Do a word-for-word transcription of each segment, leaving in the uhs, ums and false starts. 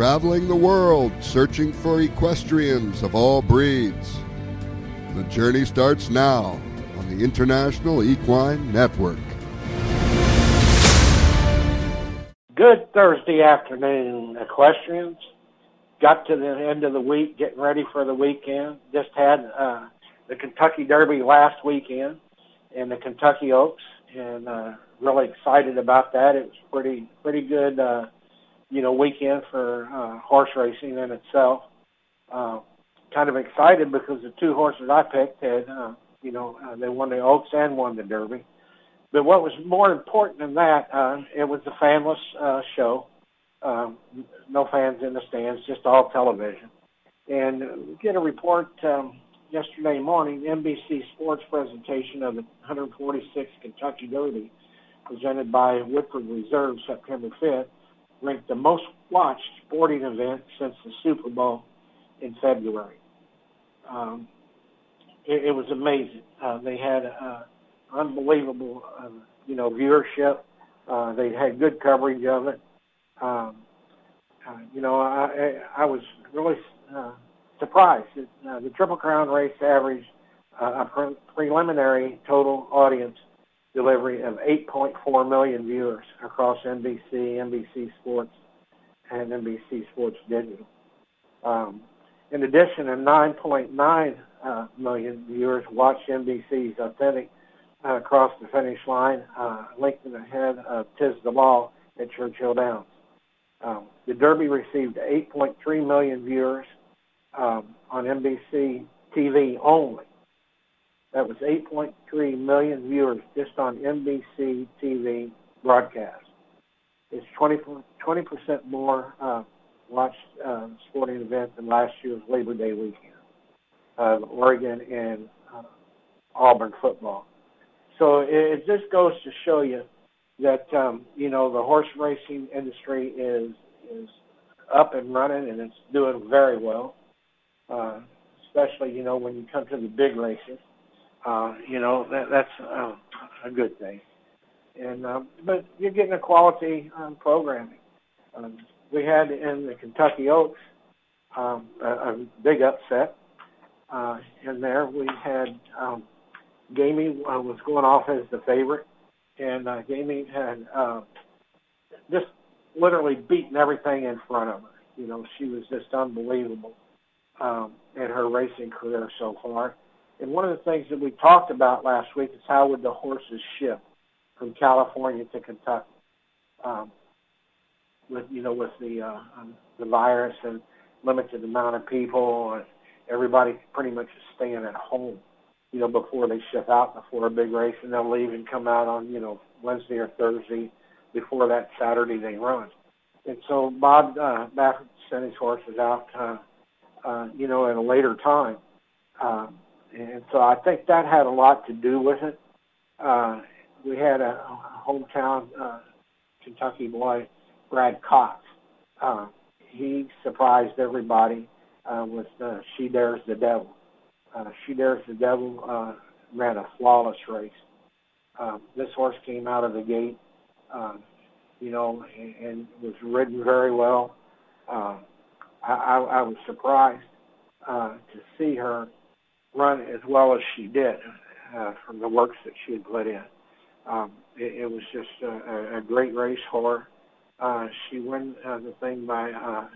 traveling the world searching for equestrians of all breeds. The journey starts now on the International Equine Network. Good Thursday afternoon, equestrians. Got to the end of the week, getting ready for the weekend. Just had uh, the Kentucky Derby last weekend and the Kentucky Oaks, and uh, really excited about that. It was pretty pretty good, uh, you know, weekend for uh, horse racing in itself. Uh, kind of excited because the two horses I picked had, uh, you know, uh, they won the Oaks and won the Derby. But what was more important than that, uh, it was a fanless uh, show. Um, no fans in the stands, just all television. And uh, get a report um, yesterday morning, N B C Sports presentation of the one forty-sixth Kentucky Derby, presented by Woodford Reserve September fifth, ranked the most watched sporting event since the Super Bowl in February. Um, it, it was amazing. Uh, they had uh, unbelievable, uh, you know, viewership. Uh, they had good coverage of it. Um, uh, you know, I, I, I was really uh, surprised that uh, the Triple Crown race averaged uh, a pre- preliminary total audience delivery of eight point four million viewers across N B C, N B C Sports, and N B C Sports Digital. Um, in addition, a nine point nine uh, million viewers watched N B C's Authentic uh, across the finish line, uh, lengthened ahead of Tiz the Law at Churchill Downs. Um, the Derby received eight point three million viewers um, on N B C T V only. That was eight point three million viewers just on N B C T V broadcast. It's twenty percent more uh, watched uh, sporting event than last year's Labor Day weekend of uh, Oregon and uh, Auburn football. So it, it just goes to show you that, um, you know, the horse racing industry is is up and running, and it's doing very well, uh, especially, you know, when you come to the big races. Uh, you know, that, that's uh, a good thing. And uh, but you're getting a quality um, programming. Um, we had in the Kentucky Oaks um, a, a big upset uh, in there. We had um, Gamey uh, was going off as the favorite. And uh, Gamey had uh, just literally beaten everything in front of her. You know, she was just unbelievable um, in her racing career so far. And one of the things that we talked about last week is how would the horses shift from California to Kentucky, um, with you know with the uh, um, the virus and limited amount of people, and everybody pretty much is staying at home. You know, before they ship out before a big race, and they'll leave and come out on, you know, Wednesday or Thursday before that Saturday they run. And so Bob uh, Baffert sent his horses out, uh, uh, you know, at a later time. Uh, and so I think that had a lot to do with it. Uh, we had a, a hometown uh, Kentucky boy, Brad Cox. Uh, he surprised everybody uh, with uh, She Dares the Devil. Uh, She Dares the Devil uh, ran a flawless race. Um, this horse came out of the gate, um, you know, and, and was ridden very well. Uh, I, I, I was surprised uh, to see her run as well as she did uh, from the works that she had put in. Um, it, it was just a, a great race for her. Uh, she won uh, the thing by uh,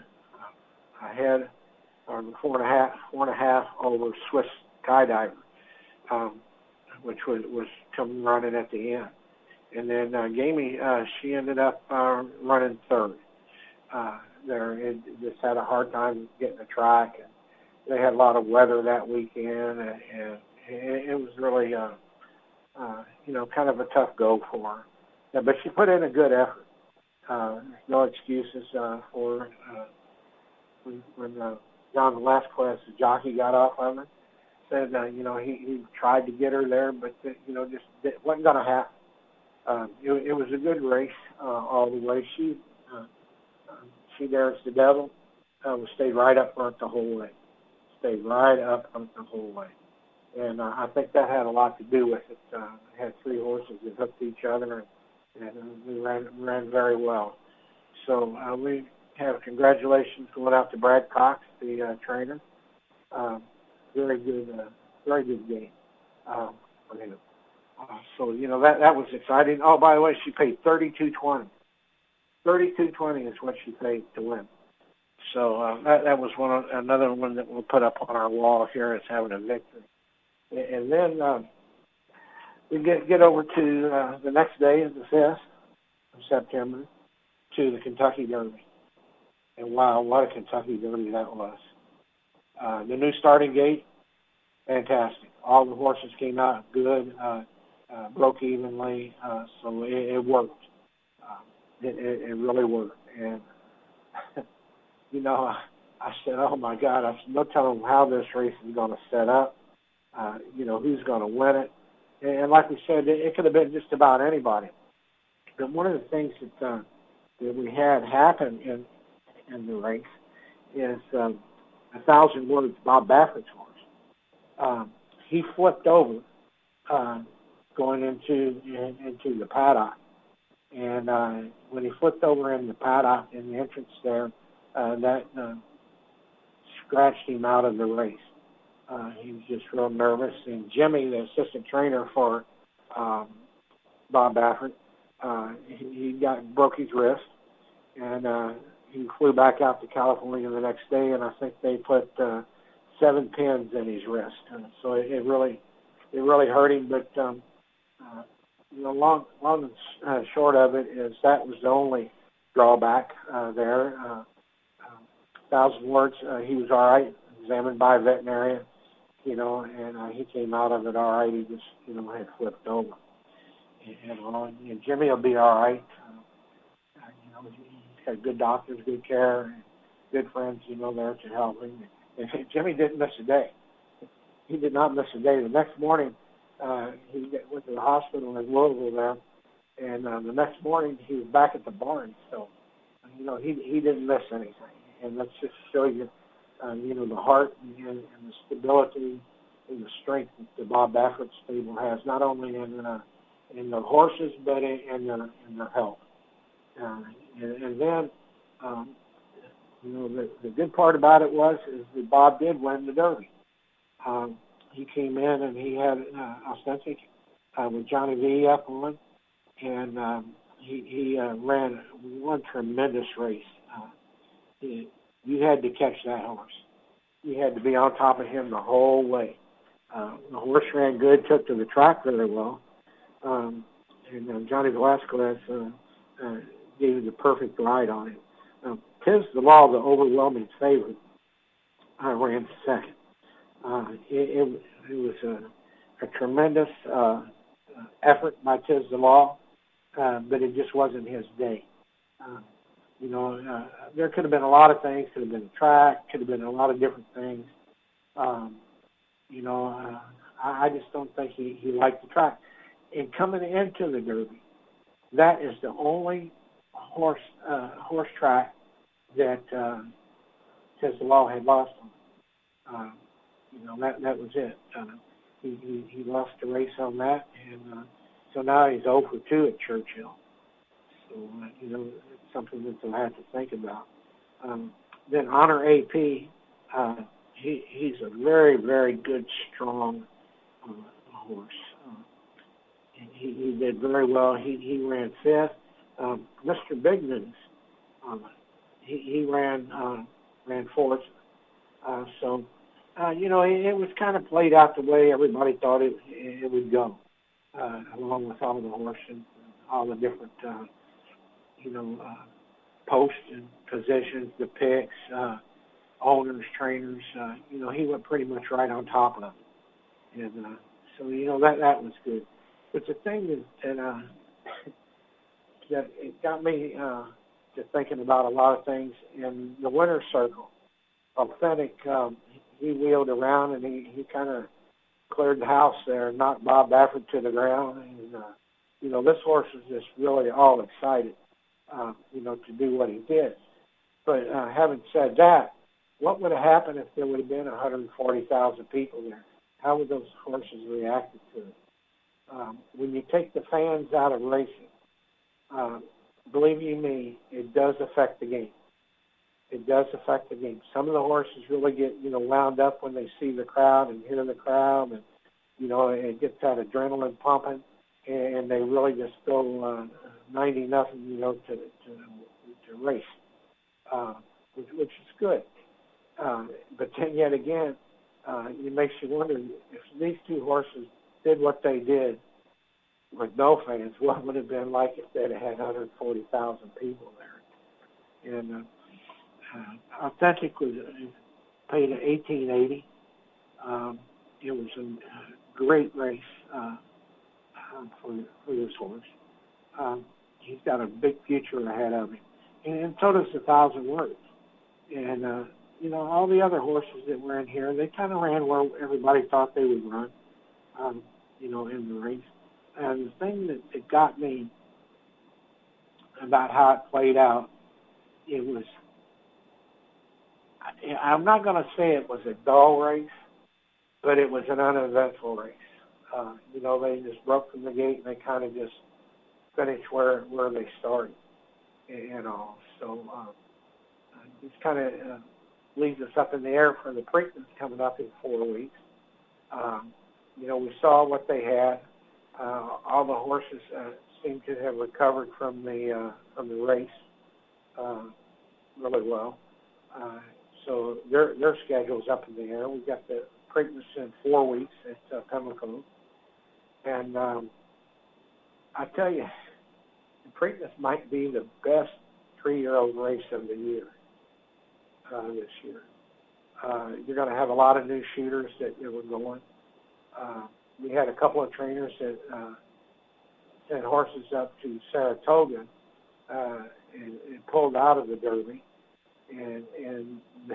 ahead. Or four and a half, four and a half over Swiss Skydiver, um, which was, was coming running at the end. And then uh, Gamey, uh, she ended up uh, running third. Uh, there, it just had a hard time getting a track, and they had a lot of weather that weekend, and, and it, it was really, uh, uh, you know, kind of a tough go for her. Yeah, but she put in a good effort. Uh, there's no excuses uh, for uh, when. when uh, John Velasquez, the jockey, got off of her, said, uh, you know, he, he tried to get her there, but, uh, you know, just it wasn't going to happen. Uh, it, it was a good race uh, all the way. She uh, uh, she dares the devil, uh, stayed right up front the whole way. Stayed right up front the whole way. And uh, I think that had a lot to do with it. Uh, it had three horses that hooked each other, and, and uh, we ran, ran very well. So uh, we have congratulations going out to Brad Cox, the uh, trainer. Um, very good, uh, very good game um, for him. Uh, so you know that that was exciting. Oh, by the way, she paid thirty-two twenty. Thirty-two twenty is what she paid to win. So uh, that that was one of, another one that we'll put up on our wall here as having a victory. And then um, we get get over to uh, the next day, is the fifth of September, to the Kentucky Derby. And wow, what a Kentucky Derby that was! Uh, the new starting gate, fantastic. All the horses came out good, uh, uh, broke evenly, uh, so it, it worked. Uh, it, it, it really worked. And you know, I, I said, "Oh my God!" I said, "No telling how this race is going to set up. Uh, you know, who's going to win it?" And, and like we said, it, it could have been just about anybody. But one of the things that uh, that we had happen in in the race is um, a thousand words. Bob Baffert's horse. Um, he flipped over uh, going into in, into the paddock, and uh, when he flipped over in the paddock in the entrance there, uh, that uh, scratched him out of the race. Uh, he was just real nervous. And Jimmy, the assistant trainer for um, Bob Baffert, uh, he, he got broke his wrist, and uh, he flew back out to California the next day, and I think they put uh, seven pins in his wrist. And so it, it really, it really hurt him. But um, uh, you know, long, long and uh, short of it is that was the only drawback uh, there. Uh, uh, thousand words, uh, he was all right, examined by a veterinarian, you know, and uh, he came out of it all right. He just, you know, had flipped over. And, uh, and Jimmy will be all right. Uh, you know, he's got good doctors, good care, and good friends, you know, there to help him. And Jimmy didn't miss a day. He did not miss a day. The next morning, uh, he went to the hospital in Louisville there, and uh, the next morning he was back at the barn. So, you know, he he didn't miss anything. And let's just show you, uh, you know, the heart and, and the stability and the strength that the Bob Baffert stable has, not only in uh, in the horses, but in, in, their, in their health. Uh, and, and then, um, you know, the, the good part about it was is that Bob did win the Derby. Um, he came in and he had uh, Authentic uh, with Johnny V up on, and um, he, he uh, ran one tremendous race. Uh, he, you had to catch that horse. You had to be on top of him the whole way. Uh, the horse ran good, took to the track really well. Um, and uh, Johnny Velasquez uh, uh, gave you the perfect ride on him. Um, Tiz the Law, the overwhelming favorite, uh, ran second. Uh, it, it, it was a, a tremendous uh, effort by Tiz the Law, uh, but it just wasn't his day. Uh, you know, uh, there could have been a lot of things. Could have been a track. Could have been a lot of different things. Um, you know, uh, I, I just don't think he, he liked the track. And coming into the Derby, that is the only horse uh, horse track that uh, Tiz the Law had lost on. Uh, you know, that that was it. Uh, he, he he lost the race on that, and uh, so now he's oh for two at Churchill. So uh, you know, it's something that they'll have to think about. Um, then Honor A P, uh, he he's a very very good strong uh, horse. Uh, he he did very well. He he ran fifth. Um, Mister Bigman's, um, he he ran uh, ran fourth. Uh, so. Uh, you know, it, it was kind of played out the way everybody thought it, it would go, uh, along with all the horses and all the different, uh, you know, uh, posts and positions, the picks, uh, owners, trainers. Uh, you know, he went pretty much right on top of it. And uh, so, you know, that that was good. But the thing is that, uh, that it got me uh, to thinking about a lot of things in the winner's circle. Authentic, um, he wheeled around and he, he kind of cleared the house there and knocked Bob Baffert to the ground. And, uh, you know, this horse was just really all excited, uh, you know, to do what he did. But uh, having said that, what would have happened if there would have been one hundred forty thousand people there? How would those horses reacted to it? Um, when you take the fans out of racing, uh, believe you me, it does affect the game. it does affect the game. Some of the horses really get, you know, wound up when they see the crowd and hear the crowd, and, you know, it gets that adrenaline pumping, and they really just go uh, ninety nothing, you know, to to, to race, uh, which, which is good. Uh, but then yet again, uh, it makes you wonder if these two horses did what they did with no fans, what would it have been like if they'd have had one hundred forty thousand people there? And uh, uh, Authentic was uh, paid at eighteen eighty. Um, it was a uh, great race uh, uh, for for this horse. Um, he's got a big future ahead of him, and, and so does a Thousand Words. And uh, you know, all the other horses that were in here, they kind of ran where everybody thought they would run. Um, you know, in the race. And the thing that, that got me about how it played out, it was, I, I'm not going to say it was a dull race, but it was an uneventful race. Uh, you know, they just broke from the gate and they kind of just finished where where they started and, and all. So um, this kind of uh, leaves us up in the air for the Preakness coming up in four weeks. Um, you know, we saw what they had. Uh, all the horses uh, seem to have recovered from the uh, from the race uh, really well. Uh, so their their schedule's up in the air. We've got the Preakness in four weeks at uh, Pimlico, and um, I tell you, the Preakness might be the best three-year-old race of the year uh, this year. Uh, you're going to have a lot of new shooters that, that were going. Uh, we had a couple of trainers that uh, sent horses up to Saratoga uh, and, and pulled out of the Derby, and, and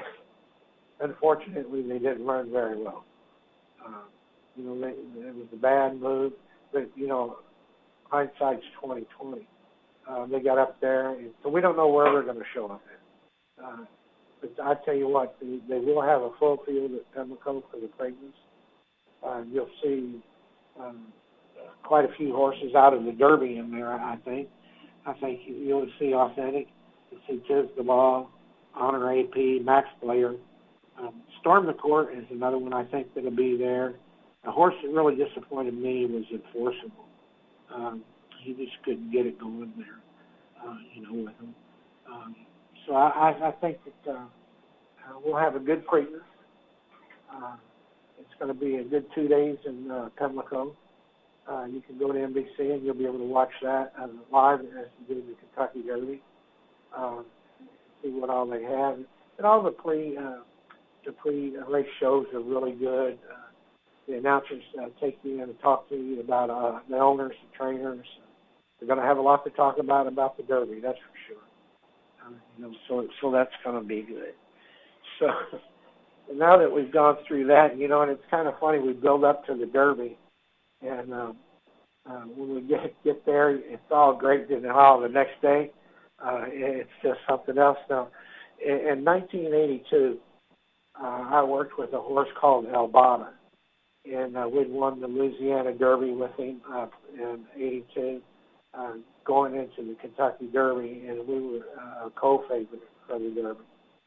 unfortunately they didn't run very well. Uh, you know, they, it was a bad move, but you know, hindsight's twenty twenty. Uh, they got up there, and so we don't know where they're going to show up at. Uh, but I tell you what, they, they will have a full field at Pimlico for the Preakness. Uh, you'll see um, quite a few horses out of the Derby in there, I think. I think you'll see Authentic, you'll see Tiz the Law, Honor A P, Max Blair. Um, Storm the Court is another one I think that'll be there. A horse that really disappointed me was Enforceable. Um, he just couldn't get it going there, uh, you know, with him. Um, so I, I, I think that uh, uh, we'll have a good Preakness. Uh, It's going to be a good two days in uh, Pimlico. Uh, you can go to N B C and you'll be able to watch that uh, live as you do the Kentucky Derby. Uh, see what all they have, and all the pre uh, the pre race shows are really good. Uh, the announcers uh, take you in and talk to you about uh, the owners, the trainers. They're going to have a lot to talk about about the Derby, that's for sure. Uh, you know, so so that's going to be good. So. Now that we've gone through that, you know, and it's kind of funny, we build up to the Derby, and um, uh, when we get get there, it's all great, and all the next day, uh, it's just something else. Now, in, in nineteen eighty-two, uh, I worked with a horse called El Bada, and uh, we'd won the Louisiana Derby with him uh, in eighty-two, uh, going into the Kentucky Derby, and we were uh, a co-favorite for the Derby.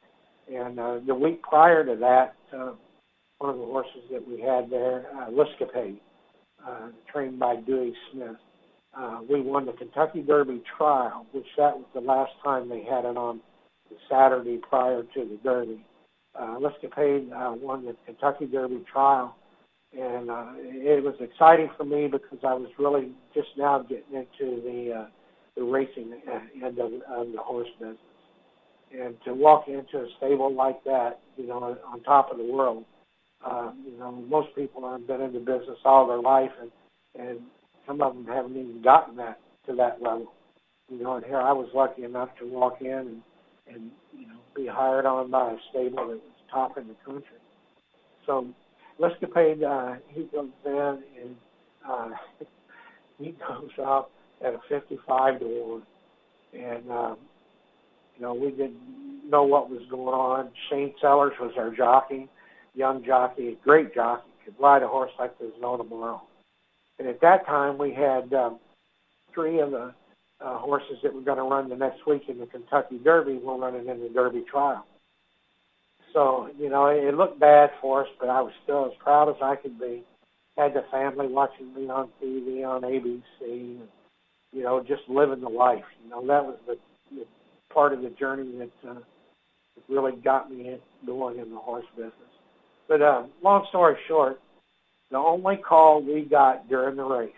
And uh, the week prior to that, uh, one of the horses that we had there, uh, Liscapade, uh, trained by Dewey Smith, uh, we won the Kentucky Derby trial, which that was the last time they had it on the Saturday prior to the Derby. Uh, Liscapade uh, won the Kentucky Derby trial, and uh, it was exciting for me because I was really just now getting into the uh, the racing end of, of the horse business. And to walk into a stable like that, you know, on top of the world, uh, you know, most people have been in the business all their life, and, and some of them haven't even gotten that to that level. You know, and here I was lucky enough to walk in and, and you know, be hired on by a stable that was top in the country. So Liscapade, uh, he goes in and uh, he goes out at a fifty-five to one, and um, you know, we didn't know what was going on. Shane Sellers was our jockey, young jockey, great jockey, could ride a horse like there's no tomorrow. And at that time, we had um, three of the uh, horses that were going to run the next week in the Kentucky Derby were running in the Derby trial. So, you know, it, it looked bad for us, but I was still as proud as I could be. Had the family watching me on T V, on A B C, and, you know, just living the life. You know, that was the, the part of the journey that, uh, that really got me in, going in the horse business. But uh, long story short, the only call we got during the race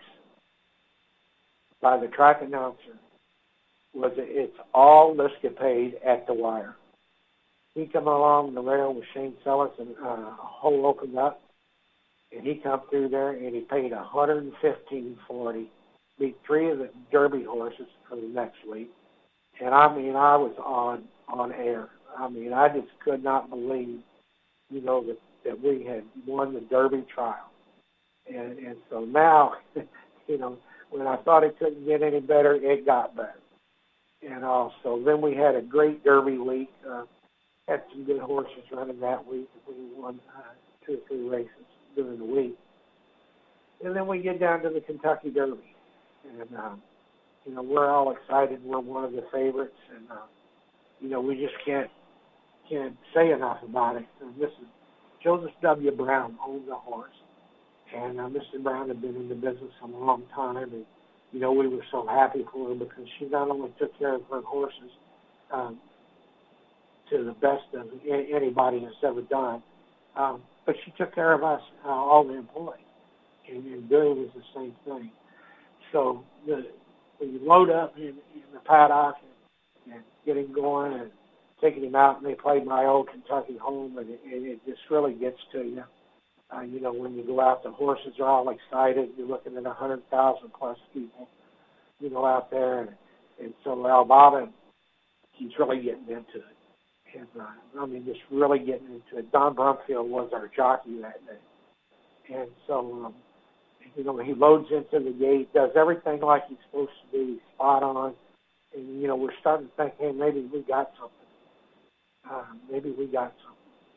by the track announcer was that it's all Liscapade at the wire. He come along the rail with Shane Sellis and uh, a hole opened up, and he come through there and he paid one hundred fifteen forty, beat three of the Derby horses for the next week. And I mean, I was on on air. I mean, I just could not believe, you know, that, that we had won the Derby trial. And, and so now, you know, when I thought it couldn't get any better, it got better. And also, then we had a great Derby week. Uh, had some good horses running that week. We won uh, two or three races during the week. And then we get down to the Kentucky Derby. And, um, you know, we're all excited. We're one of the favorites. And, uh, you know, we just can't can't say enough about it. And this is Joseph W. Brown owned the horse. And uh, Mister Brown had been in the business a long time. And, you know, we were so happy for her because she not only took care of her horses um, to the best of anybody has ever done, um, but she took care of us, uh, all the employees. And, and Bill was the same thing. So the, when you load up in, in the paddock and, and get him going and taking him out, and they played my old Kentucky home, and it, it just really gets to you. Uh, you know, when you go out, the horses are all excited. You're looking at one hundred thousand plus people, you know, out there. And, and so Albaba, he's really getting into it. And, uh, I mean, just really getting into it. Don Brumfield was our jockey that day. And so, um, you know, he loads into the gate, does everything like he's supposed to do, he's spot on. And, you know, we're starting to think, hey, maybe we got something. Uh, maybe we got something.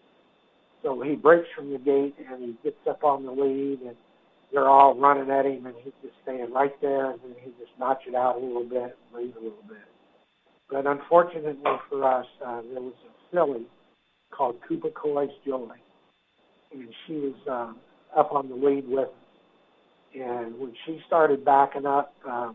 So he breaks from the gate, and he gets up on the lead, and they're all running at him, and he's just staying right there, and then he just knocks it out a little bit and leaves a little bit. But unfortunately for us, uh, there was a filly called Cooper Coy's Joy, and she was uh, up on the lead with us. And when she started backing up, uh,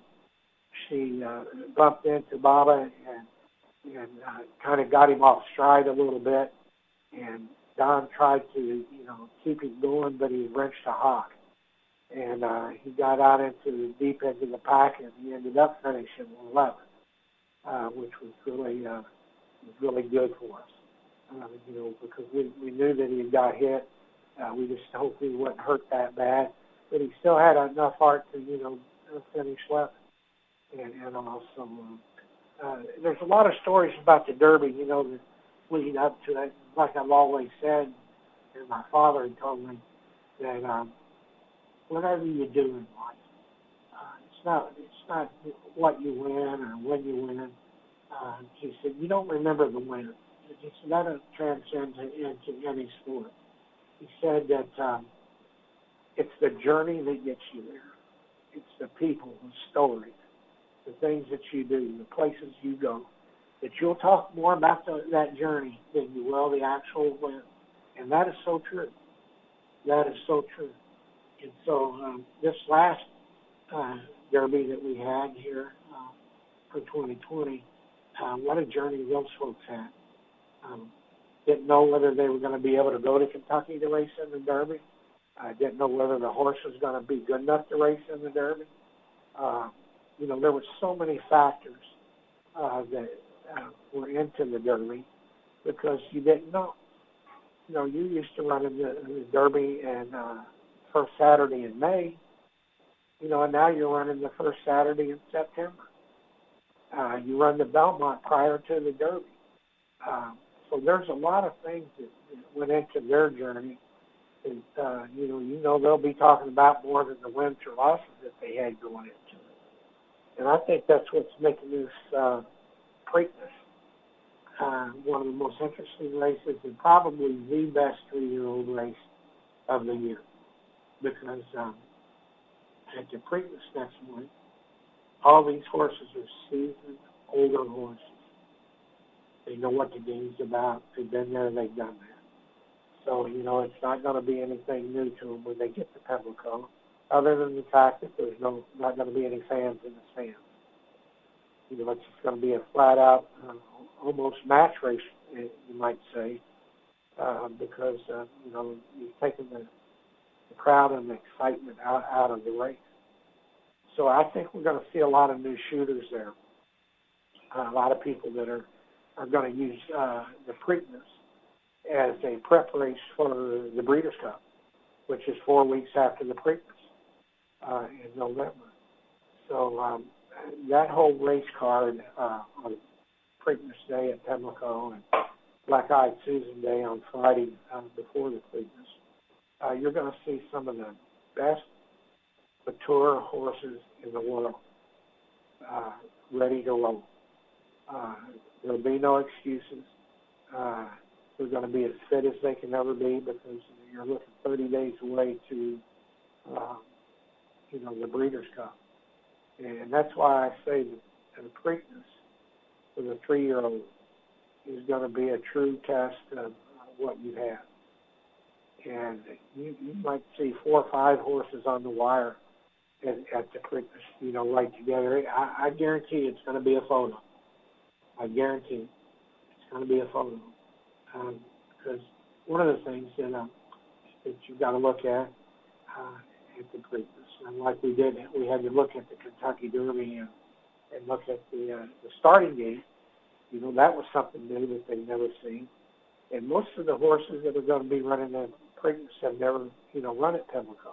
she uh, bumped into Baba and, and uh, kind of got him off stride a little bit. And Don tried to, you know, keep him going, but he wrenched a hawk. And uh, he got out into the deep end of the pack, and he ended up finishing eleventh, uh, which was really uh, was really good for us. Uh, you know, because we, we knew that he had got hit. Uh, we just hoped he wouldn't hurt that bad. But he still had enough heart to, you know, finish left. And, and also, um, uh, there's a lot of stories about the Derby, you know, that lead up to it. Like I've always said, and my father had told me, that um, whatever you do in life, uh, it's not it's not what you win or when you win. Uh, he said, you don't remember the winner. He said, that transcends into any sport. He said that um, it's the journey that gets you there. It's the people, the stories, the things that you do, the places you go, that you'll talk more about the, that journey than you will the actual win. And that is so true. That is so true. And so um, this last uh, Derby that we had here uh, for twenty twenty, uh, what a journey those folks had. Um, didn't know whether they were going to be able to go to Kentucky to race in the Derby. I didn't know whether the horse was going to be good enough to race in the Derby. Uh, you know, there were so many factors uh, that uh, were into the Derby because you didn't know. You know, you used to run in the, in the Derby and uh, first Saturday in May, you know, and now you're running the first Saturday in September. Uh, you run the Belmont prior to the Derby. Um, so there's a lot of things that, that went into their journey. And, uh, you know, you know they'll be talking about more than the wins or losses that they had going into it. And I think that's what's making this uh, Preakness uh, one of the most interesting races and probably the best three-year-old race of the year. Because um, at the Preakness next month, All these horses are seasoned, older horses. They know what the game's about. They've been there, they've done that. So, you know, it's not going to be anything new to them when they get to Pimlico, other than the fact that there's no not going to be any fans in the stands. You know, it's just going to be a flat-out, uh, almost match race, you might say, uh, because, uh, you know, you've taken the, the crowd and the excitement out, out of the race. So I think we're going to see a lot of new shooters there, uh, a lot of people that are, are going to use uh, the Preakness as a prep race for the Breeders' Cup, which is four weeks after the Preakness uh, in November. So um, that whole race card uh, on Preakness Day at Pimlico and Black-Eyed Susan Day on Friday uh, before the Preakness, uh, you're going to see some of the best mature horses in the world uh, ready to roll. Uh, there'll be no excuses. Uh, they're going to be as fit as they can ever be because you're looking thirty days away to, uh, you know, the Breeders' Cup. And that's why I say that the Preakness for the three-year-old is going to be a true test of what you have. And you, you might see four or five horses on the wire at, at the Preakness, you know, right together. I, I guarantee it's going to be a photo. I guarantee it's going to be a photo. Um, because one of the things that, um, that you've got to look at uh, at the Preakness, and like we did, we had to look at the Kentucky Derby and, and look at the, uh, the starting gate. You know, that was something new that they've never seen. And most of the horses that are going to be running the Preakness have never, you know, run at Pimlico.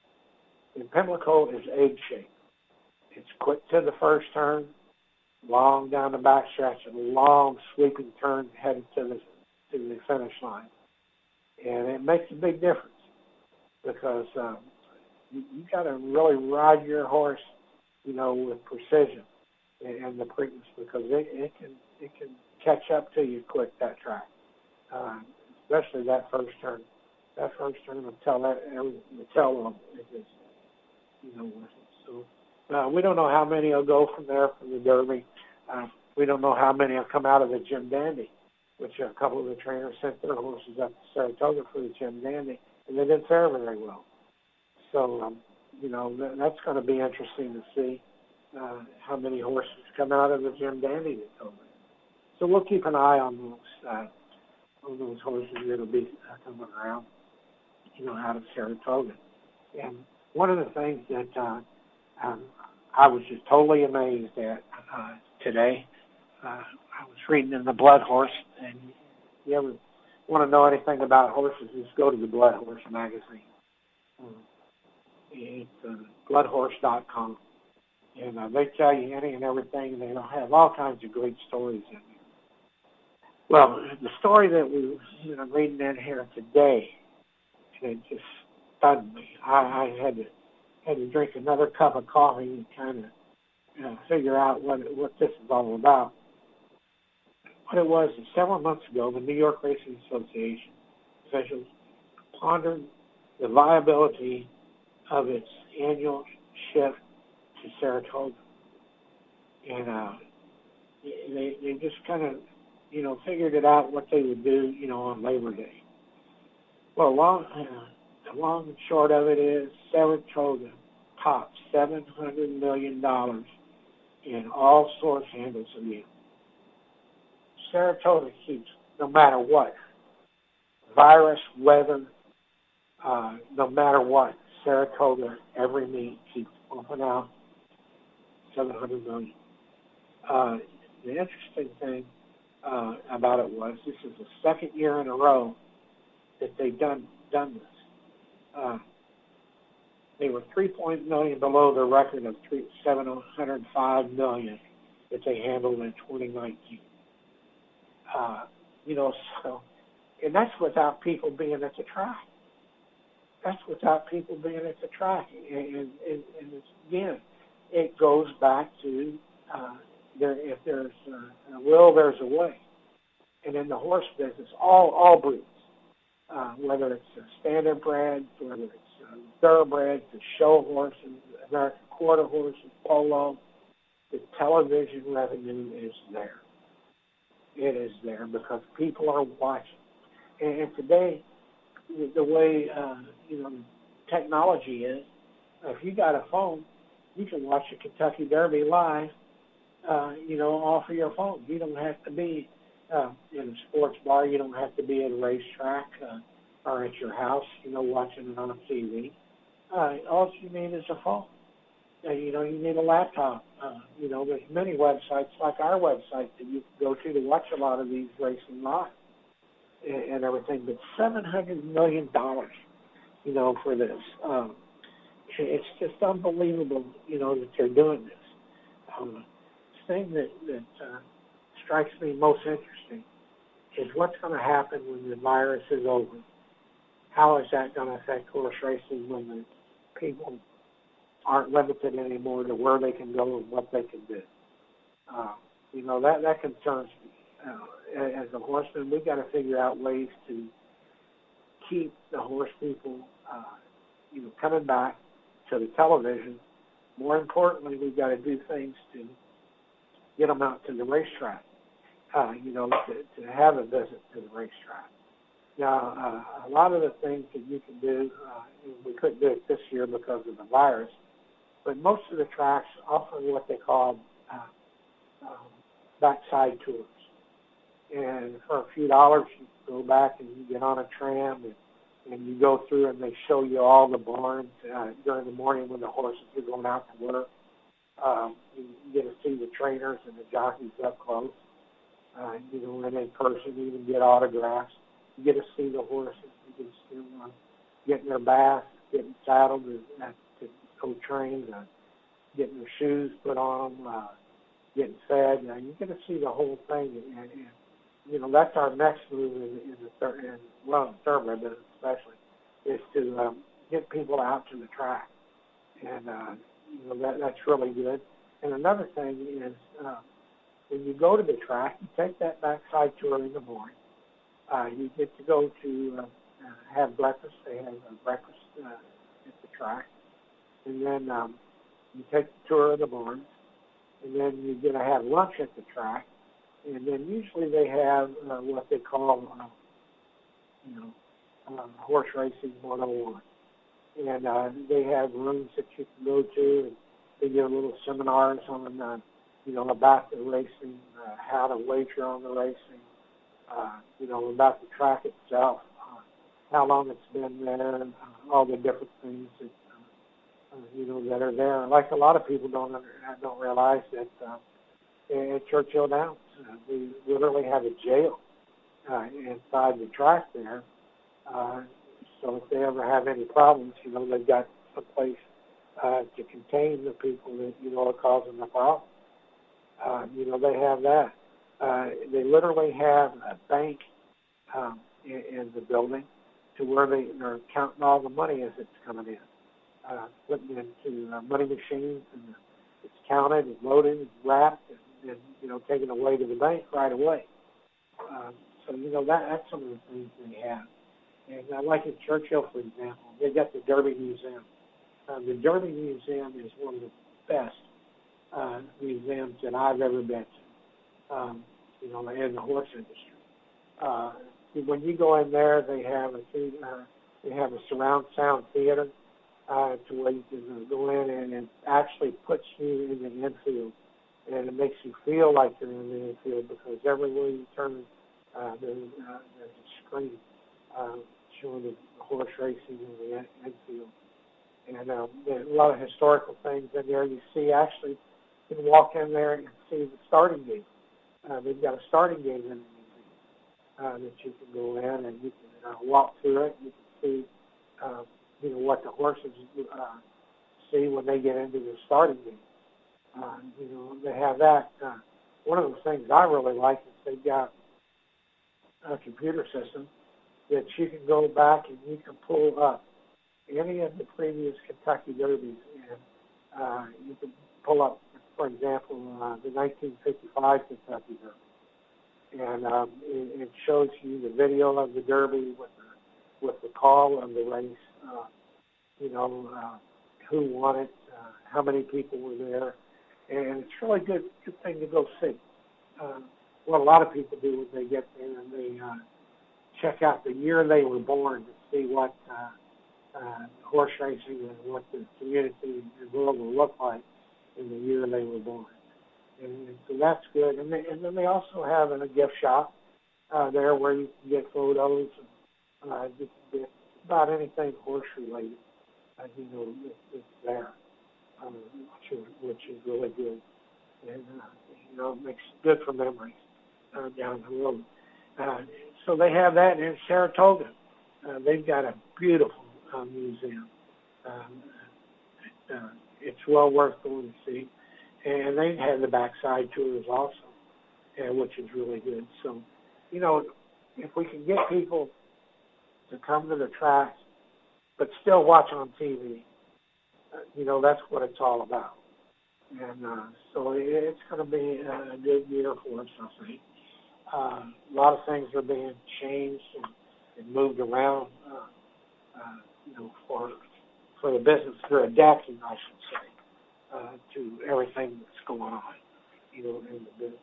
And Pimlico is egg-shaped. It's quick to the first turn, long down the backstretch, and long sweeping turn headed to the to the finish line. And it makes a big difference because um, you, you got to really ride your horse, you know, with precision in, in the Preakness because it, it can it can catch up to you quick, that track, uh, especially that first turn. That first turn will tell that will tell them if it's, you know, worth it. So uh, we don't know how many will go from there from the Derby. Uh, we don't know how many will come out of the Jim Dandy, which a couple of the trainers sent their horses up to Saratoga for the Jim Dandy, and they didn't fare very well. So, um, you know, th- that's going to be interesting to see uh, how many horses come out of the Jim Dandy that go there. So we'll keep an eye on those, uh, on those horses that will be uh, coming around, you know, out of Saratoga. And one of the things that uh, um, I was just totally amazed at uh, today, uh, I was reading in the Blood Horse, and if you ever want to know anything about horses, just go to the Blood Horse magazine. Um, it's uh, blood horse dot com. And uh, they tell you any and everything, and they have all kinds of great stories in there. Well, the story that we you know, reading in here today, it just stunned me. I, I had to had to drink another cup of coffee and kind of you know, figure out what what this is all about. What it was is several months ago, the New York Racing Association officials pondered the viability of its annual shift to Saratoga, and uh, they they just kind of you know figured it out what they would do you know on Labor Day. Well, long uh, the long and short of it is Saratoga topped seven hundred million dollars in all source handles a year. Saratoga keeps, no matter what, virus, weather, uh, no matter what, Saratoga, every meet keeps pumping out seven hundred million dollars. Uh, the interesting thing uh, about it was this is the second year in a row that they've done done this. Uh, they were three point million below the record of three, seven hundred five million that they handled in twenty nineteen. Uh, you know, so, and that's without people being at the track. That's without people being at the track. And, and, and, and it's, again, it goes back to uh, there, if there's a, a will, there's a way. And in the horse business, all all breeds, uh, whether it's a standard bred, whether it's uh, thoroughbreds, the show horses, American quarter horses, polo, the television revenue is there. It is there because people are watching. And, and today, the way uh, you know technology is, if you got a phone, you can watch the Kentucky Derby live. Uh, you know, off of your phone. You don't have to be uh, in a sports bar. You don't have to be at a racetrack uh, or at your house. You know, watching it on T V. Uh, all you need is a phone. Uh, you know, you need a laptop. Uh, you know, there's many websites like our website that you can go to to watch a lot of these racing live and, and everything. But seven hundred million dollars, you know, for this. Um, it's just unbelievable, you know, that they're doing this. Um, the thing that, that uh, strikes me most interesting is what's going to happen when the virus is over. How is that going to affect horse racing when the people aren't limited anymore to where they can go and what they can do? Uh, you know, that, that concerns me. Uh, as a horseman, we've got to figure out ways to keep the horse people, uh, you know, coming back to the television. More importantly, we've got to do things to get them out to the racetrack, uh, you know, to, to have a visit to the racetrack. Now, uh, a lot of the things that you can do, uh, we couldn't do it this year because of the virus, but most of the tracks offer what they call uh, um, backside tours. And for a few dollars, you go back and you get on a tram and, and you go through and they show you all the barns uh, during the morning when the horses are going out to work. Um, you get to see the trainers and the jockeys up close. Uh, you know, and in person, you even get autographs. You get to see the horses. You get to see them uh, getting their baths, getting saddled to, uh, to go train, uh, getting their shoes put on them, uh, getting fed. Uh, you get to see the whole thing. And, and you know, that's our next move in, in the third, in, well, in the thoroughbred business especially, is to um, get people out to the track. And, uh, you know, that, that's really good. And another thing is uh, when you go to the track, you take that backside tour in the morning. Uh, you get to go to uh, uh, have breakfast. They have a breakfast uh, at the track. And then um, you take the tour of the barns. And then you get to have lunch at the track. And then usually they have uh, what they call, uh, you know, uh, horse racing one oh one. And uh, they have rooms that you can go to, and they give little seminars on, uh, you know, about the racing, uh, how to wager on the racing, uh, you know, about the track itself, uh, how long it's been there, and uh, all the different things that, uh, uh, you know, that are there. Like a lot of people don't under, don't realize that uh, at Churchill Downs, uh, we literally have a jail uh, inside the track there. Uh, So if they ever have any problems, you know, they've got a place uh, to contain the people that, you know, are causing the problem. Uh, you know, they have that. Uh, they literally have a bank um, in, in the building to where they, they're counting all the money as it's coming in, uh, putting it into uh, money machines, and it's counted and loaded and wrapped and, and, you know, taken away to the bank right away. Um, so, you know, that that's some of the things they have. And uh, like in Churchill, for example, they got the Derby Museum. Uh, the Derby Museum is one of the best uh, museums that I've ever been to, um, you know, in the horse industry. Uh, when you go in there, they have a uh, they have a surround sound theater uh, to where you can uh, go in, and it actually puts you in the infield, and it makes you feel like you're in the infield because everywhere you turn, uh, there's, uh, there's a screen. Uh, showing the horse racing in the infield. And um, there's a lot of historical things in there. You see, actually, you can walk in there and see the starting gate. Uh, they've got a starting gate in the museum uh, that you can go in and you can uh, walk through it. You can see, uh, you know, what the horses uh, see when they get into the starting gate. Uh, you know, they have that. Uh, one of the things I really like is they've got a computer system that you can go back and you can pull up any of the previous Kentucky Derbies, and uh, you can pull up, for example, uh, the nineteen fifty-five Kentucky Derby, and um, it, it shows you the video of the Derby with the, with the call of the race, uh, you know, uh, who won it, uh, how many people were there, and it's really good good thing to go see. Uh, what a lot of people do when they get there and they uh, check out the year they were born to see what uh, uh, horse racing and what the community and world will look like in the year they were born. And, and so that's good. And, they, and then they also have a gift shop uh, there where you can get photos and uh, you can get about anything horse related. Uh, you know, it, it's there, um, which, is, which is really good. And, uh, you know, it makes good for memories uh, down the road. Uh, so they have that in Saratoga. Uh, they've got a beautiful uh, museum. Um, uh, it's well worth going to see. And they have the backside tours also, uh, which is really good. So, you know, if we can get people to come to the tracks but still watch on T V, uh, you know, that's what it's all about. And uh, so it's going to be a good year for us, I think. Uh, a lot of things are being changed and, and moved around, uh, uh, you know, for for the business. They're adapting, I should say, uh, to everything that's going on, you know, in the business.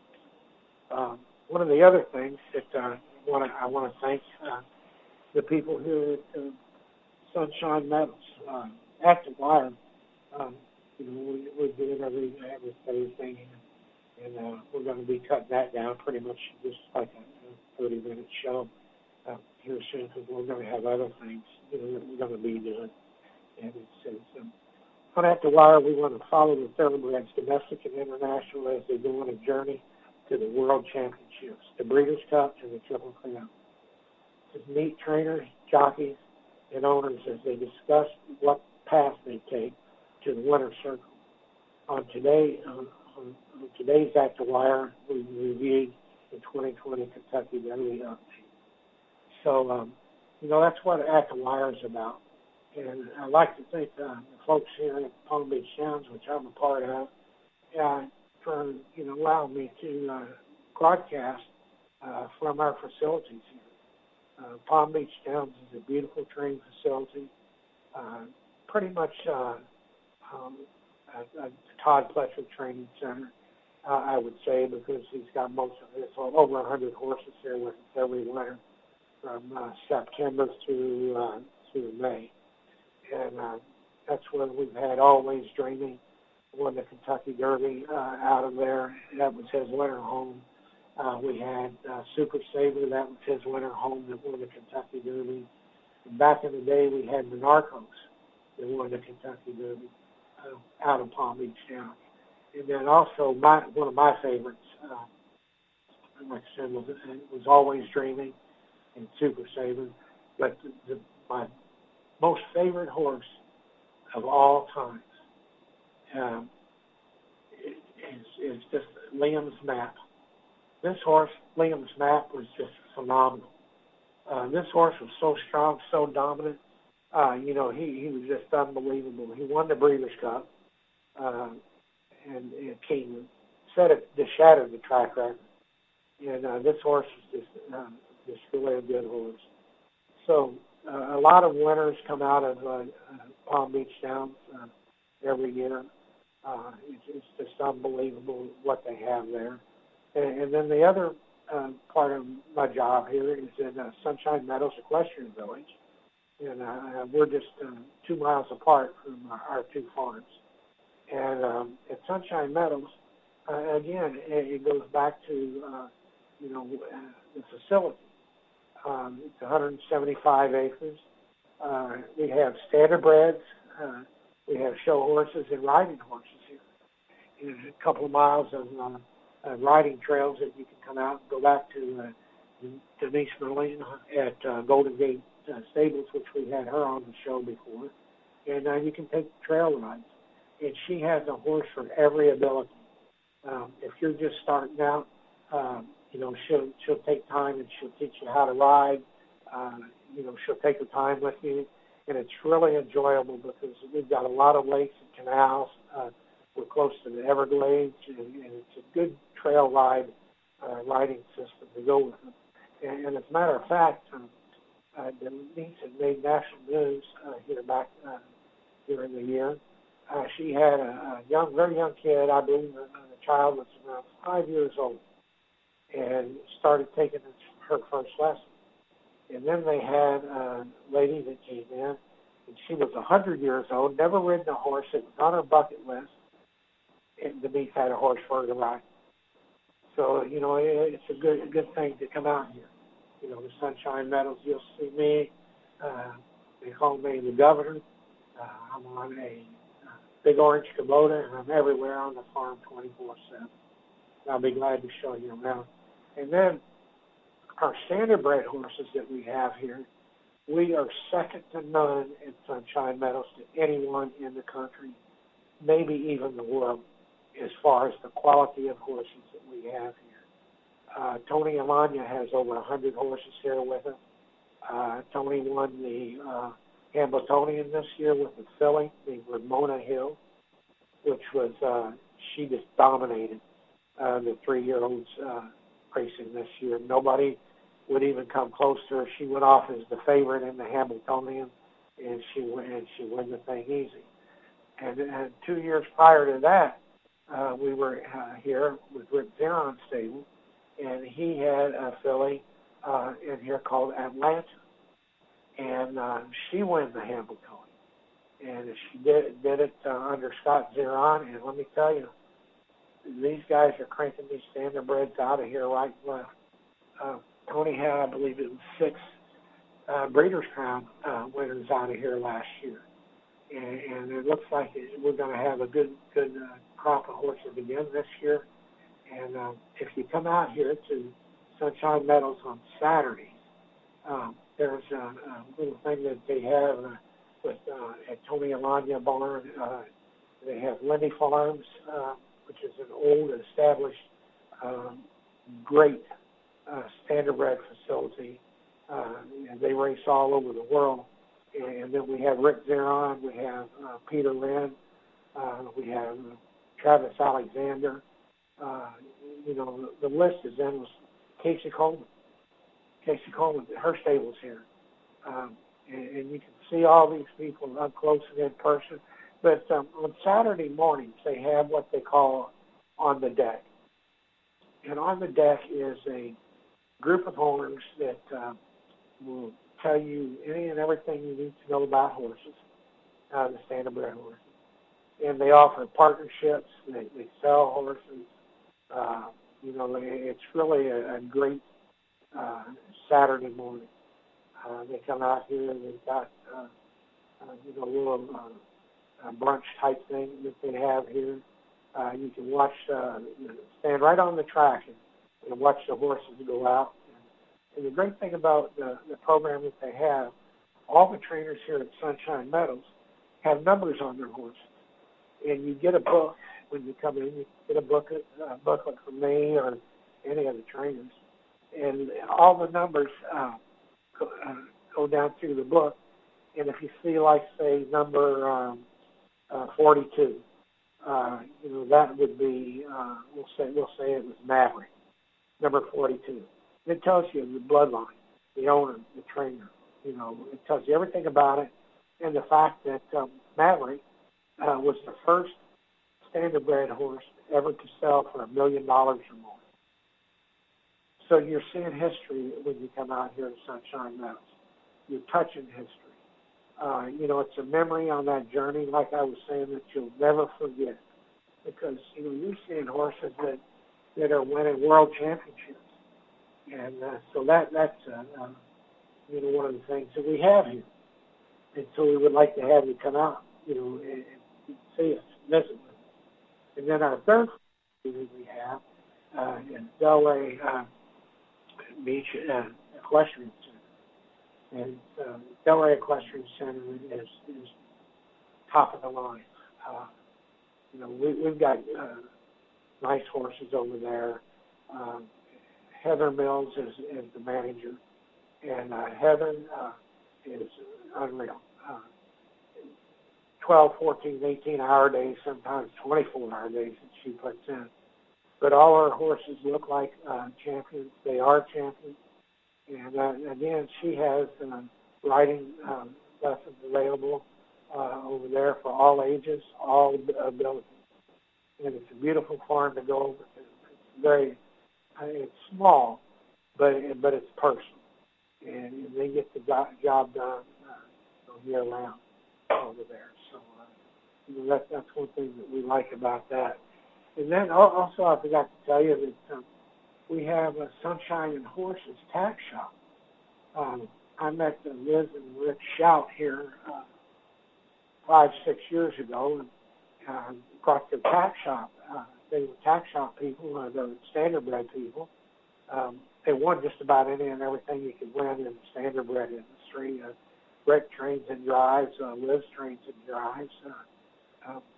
Um, one of the other things that uh, wanna, I want to thank uh, the people here at uh, Sunshine Metals, uh, Active Wire. Um, you know, we, we're doing every every Thursday, and, and uh, we're going to be cutting that down pretty much just like a thirty-minute show uh, here soon, because we're going to have other things, you know, that we're going to be doing. And it's, it's um, on Active Wire, we want to follow the thoroughbreds, domestic and international, as they go on a journey to the World Championships, the Breeders' Cup, and the Triple Crown. Just meet trainers, jockeys, and owners as they discuss what path they take to the winner's circle. On today, uh, on, on today's Active Wire, we reviewed the twenty twenty Kentucky Derby update. So, um, you know, that's what Active Wire is about. And I'd like to thank uh, the folks here at Palm Beach Downs, which I'm a part of, uh, for, you know, allowing me to uh, broadcast uh, from our facilities here. Uh, Palm Beach Downs is a beautiful training facility, uh, pretty much uh, um, a, a Todd Pletcher Training Center, uh, I would say, because he's got most of it, so over one hundred horses here with us every winter from uh, September through, uh, through May. And uh, that's where we've had Always Dreaming, won the Kentucky Derby uh, out of there. That was his winter home. Uh, we had uh, Super Saver, that was his winter home that won the Kentucky Derby. And back in the day, we had Monarchos that won the Kentucky Derby uh, out of Palm Beach Downs. And then also my, one of my favorites, uh, like I said, was, was Always Dreaming and Super Saver. But the, the, my most favorite horse of all times um, is, is just Liam's Map. This horse, Liam's Map, was just phenomenal. Uh, this horse was so strong, so dominant. Uh, you know, he, he was just unbelievable. He won the Breeders' Cup, uh, and it came, set it, just shattered the track record. And uh, this horse is just, uh, just really a good horse. So uh, a lot of winners come out of uh, uh, Palm Beach Downs uh, every year. Uh, it's, it's just unbelievable what they have there. And, and then the other uh, part of my job here is in uh, Sunshine Meadows Equestrian Village. And uh, we're just uh, two miles apart from our, our two farms. And um, at Sunshine Meadows, uh, again, it, it goes back to, uh, you know, uh, the facility. Um, it's one hundred seventy-five acres. Uh, we have standardbreds. Uh, we have show horses and riding horses here. And a couple of miles of uh, uh, riding trails that you can come out and go back to uh, Denise Merlin at uh, Golden Gate uh, Stables, which we had her on the show before. And uh, you can take trail rides. And she has a horse for every ability. Um, if you're just starting out, um, you know, she'll she'll take time and she'll teach you how to ride. Uh, you know, she'll take her time with you, and it's really enjoyable because we've got a lot of lakes and canals. Uh, we're close to the Everglades, and, and it's a good trail ride uh, riding system to go with them. And, and as a matter of fact, um, uh, Denise had made national news uh, here back uh, during the year. uh, she had a, a young, very young kid. I believe the, the child was around five years old, and started taking her first lesson. And then they had a lady that came in, and she was one hundred years old, never ridden a horse. It was on her bucket list, and Denise had a horse for her to ride. So, you know, it, it's a good a good thing to come out here. You know, the Sunshine Meadows, you'll see me. Uh, they call me the governor. Uh, I'm on a uh, big orange Kubota, and I'm everywhere on the farm twenty-four seven. I'll be glad to show you around. And then our standardbred horses that we have here, we are second to none in Sunshine Meadows to anyone in the country, maybe even the world, as far as the quality of horses that we have here. Uh, Tony Alagna has over one hundred horses here with him. Uh, Tony won the uh, Hambletonian this year with the filly, the Ramona Hill, which was, uh, she just dominated uh, the three-year-olds uh, racing this year. Nobody would even come close to her. She went off as the favorite in the Hambletonian, and she went, and she won the thing easy. And, and two years prior to that, uh, we were uh, here with Rick Zeron's stable, and he had a filly uh, in here called Atlanta, and uh, she won the Hambletonian. And she did, did it uh, under Scott Zeron, and let me tell you, these guys are cranking these standardbreds out of here right and left. Uh, Tony had, I believe it was six uh, Breeders' Crown uh, winners out of here last year. And, and it looks like it, we're going to have a good good uh, crop of horses again this year. And uh, if you come out here to Sunshine Meadows on Saturdays, um, there's a, a little thing that they have uh, with uh, at Tony Alagna Barn. Uh, they have Lindy Farms, uh, which is an old, established, um, great uh, standardbred facility. Uh, and they race all over the world. And then we have Rick Zeron, we have uh, Peter Lynn, uh, we have uh, Travis Alexander. Uh, you know, the, the list is endless. Casey Coleman. Casey Coleman, her stable's here. Um, and, and you can see all these people up close and in person. But um, on Saturday mornings, they have what they call On the Deck. And On the Deck is a group of owners that uh, will tell you any and everything you need to know about horses, uh, the standardbred horses. And they offer partnerships. They, they sell horses. Uh, you know, it's really a, a great uh, Saturday morning. Uh, they come out here and they've got, uh, uh, you know, a little uh, brunch type thing that they have here. Uh, you can watch, uh, you know, stand right on the track and, and watch the horses go out. And the great thing about the, the program that they have, all the trainers here at Sunshine Meadows have numbers on their horses. And you get a book when you come in. You get a booklet, a booklet from me or any of the trainers. And all the numbers uh, go, uh, go down through the book. And if you see, like, say, number um, uh, forty-two, uh, you know, that would be, uh, we'll say we'll say it was Maverick, number forty-two. It tells you the bloodline, the owner, the trainer. You know, it tells you everything about it, and the fact that um, Maverick uh, was the first standardbred horse ever to sell for a million dollars or more. So you're seeing history when you come out here to Sunshine Meadows. You're touching history. Uh, you know, it's a memory on that journey, like I was saying, that you'll never forget, because you know you're seeing horses that that are winning world championships. And uh, so that that's uh, uh, you know one of the things that we have here, and so we would like to have you come out, you know, and, and see us, visit with us. And then our third that we have uh, is Delray uh, Beach uh, Equestrian Center, and uh, Delray Equestrian Center is, is top of the line. Uh, you know, we, we've got uh, nice horses over there. Um, Heather Mills is, is the manager, and uh, Heather uh, is unreal. Uh, twelve, fourteen, eighteen-hour days, sometimes twenty-four-hour days that she puts in. But all our horses look like uh, champions. They are champions. And uh, again, she has uh, riding um, lessons available. uh, over there for all ages, all abilities. And it's a beautiful farm to go over to. It's very, uh, it's small, but but it's personal, and, and they get the job done uh, year round over there. So uh, you know, that, that's one thing that we like about that. And then also, I forgot to tell you that um, we have a Sunshine and Horses tack shop. Um, I met uh, Liz and Rick Shout here uh, five, six years ago, and uh, brought their tack shop. Uh, they were tack shop people, uh, they were standardbred people. Um, they won just about any and everything you could win in the standardbred industry. Uh, Rick trains and drives, uh, Liz trains and drives. Uh, um,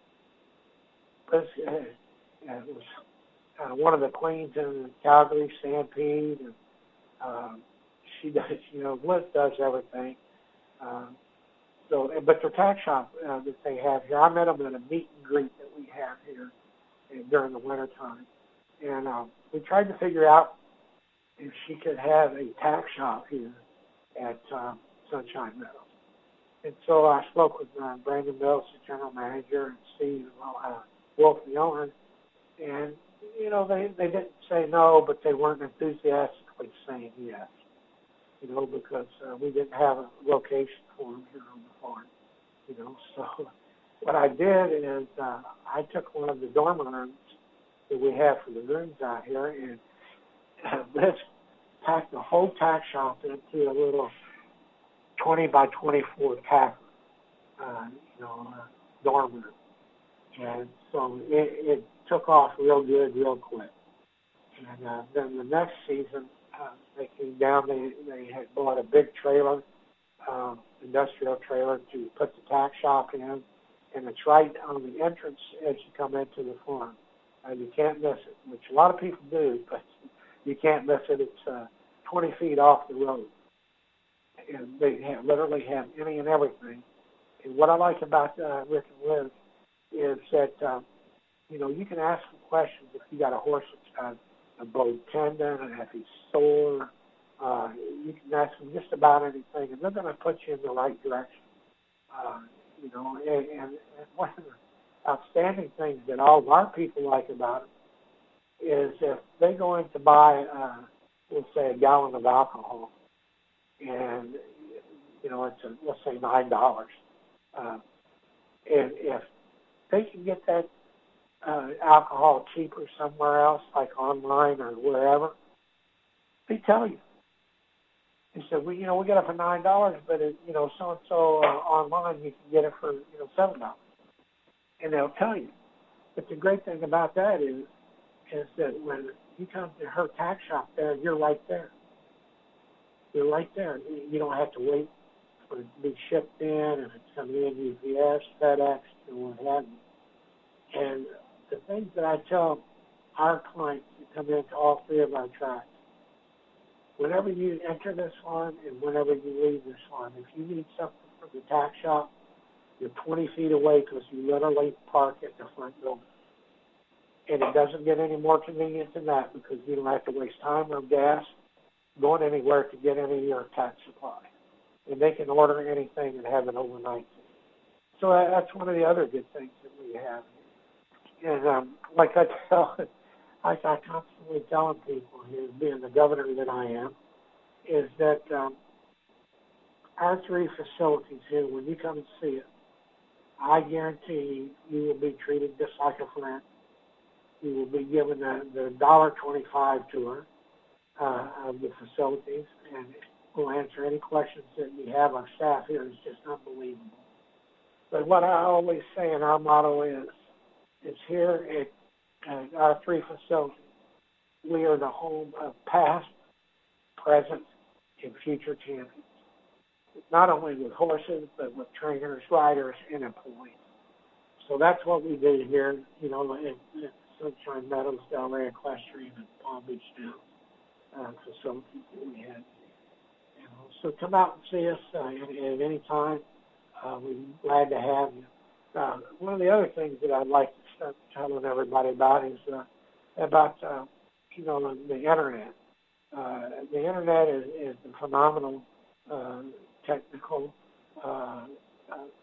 Liz uh, uh, was uh, one of the queens in Calgary Stampede, and um, she does, you know, Liz does everything. Um, so, but their tack shop uh, that they have here, I met them at a meet and greet that we have here uh, during the winter time, and um, we tried to figure out if she could have a tack shop here at um, Sunshine Meadows. And so I spoke with uh, Brandon Mills, the general manager, and Steve uh, Wolf, the owner, and you know they they didn't say no, but they weren't enthusiastically saying yes. You know, because uh, we didn't have a location for them here on the farm. You know, so what I did is uh, I took one of the dormer rooms that we have for the rooms out here, and uh, let's pack the whole tack shop into a little twenty by twenty-four tack, uh, you know, uh, dorm room. And so it, it took off real good, real quick. And uh, then the next season, uh, they came down, they, they had bought a big trailer, um, industrial trailer to put the tack shop in, and it's right on the entrance as you come into the farm. Uh, you can't miss it, which a lot of people do, but you can't miss it. It's uh, twenty feet off the road. And they have, literally have any and everything. And what I like about uh, Rick and Liz is that, uh, you know, you can ask them questions if you got a horse that's got a bowed tendon and if he's sore. Uh, you can ask them just about anything, and they're going to put you in the right direction. Uh, you know, and, and, and one of the outstanding things that all of our people like about it is if they go in to buy, uh, let's say, a gallon of alcohol, and, you know, it's, a, let's say, nine dollars. Uh, and if they can get that uh, alcohol cheaper somewhere else, like online or wherever, they tell you. They said, well, you know, we get it for nine dollars, but, it, you know, so-and-so uh, online, you can get it for, you know, seven dollars. And they'll tell you. But the great thing about that is, is that when you come to her tack shop there, you're right there. You're right there. You don't have to wait for it to be shipped in, and it's coming in U P S, FedEx, and what have you. And the things that I tell our clients that come into all three of our tracks, whenever you enter this farm and whenever you leave this farm, if you need something from the tack shop, you're twenty feet away because you literally park at the front door. And it doesn't get any more convenient than that because you don't have to waste time or gas going anywhere to get any of your tack supply. And they can order anything and have it overnight. So that's one of the other good things that we have. And um, like I tell, like I constantly telling people here, being the governor that I am, is that um, our three facilities here, when you come and see it, I guarantee you, you will be treated just like a friend. You will be given the, the one dollar twenty-five tour uh, of the facilities, and we'll answer any questions that you have. Our staff here is just unbelievable. But what I always say, and our motto is, is here at uh, our three facilities, we are the home of past, present, and future champions. Not only with horses, but with trainers, riders, and employees. So that's what we do here, you know, at, at Sunshine Meadows, Delray Equestrian, and Palm Beach Downs uh, facilities that we have. You know, so come out and see us uh, at, at any time. Uh, we're glad to have you. Uh, one of the other things that I'd like to start telling everybody about is uh, about, uh, you know, the, the Internet. Uh, the Internet is, is a phenomenal uh, technical uh, uh,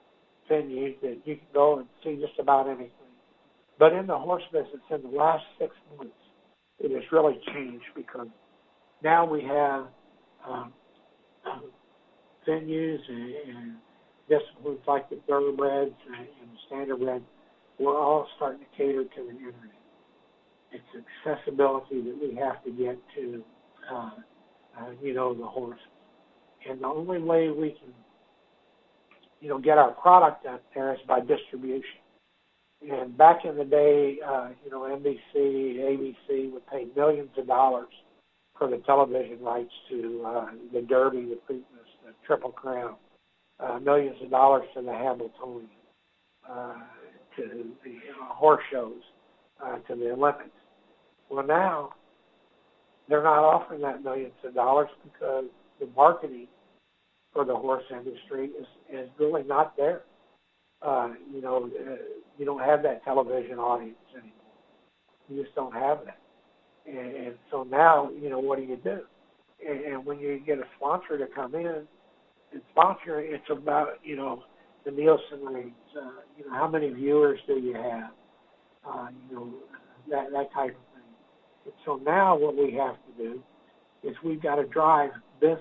venues that you can go and see just about anything. But in the horse business, in the last six months, it has really changed because now we have um, um, venues and, and disciplines like the thoroughbreds and, and the standardbred. We're all starting to cater to the internet. It's accessibility that we have to get to, uh, uh, you know, the horses. And the only way we can, you know, get our product out there is by distribution. And back in the day, uh, you know, N B C, A B C would pay millions of dollars for the television rights to uh, the Derby, the Preakness, the Triple Crown, uh, millions of dollars to the Hamiltonian, uh, to the uh, horse shows, uh, to the Olympics. Well, now they're not offering that millions of dollars because the marketing for the horse industry is, is really not there. Uh, you know, uh, you don't have that television audience anymore. You just don't have that. And, and so now, you know, what do you do? And, and when you get a sponsor to come in and sponsor, it's about, you know, the Nielsen ratings. Uh, you know, how many viewers do you have? Uh, you know, that, that type of thing. And so now what we have to do is we've got to drive business,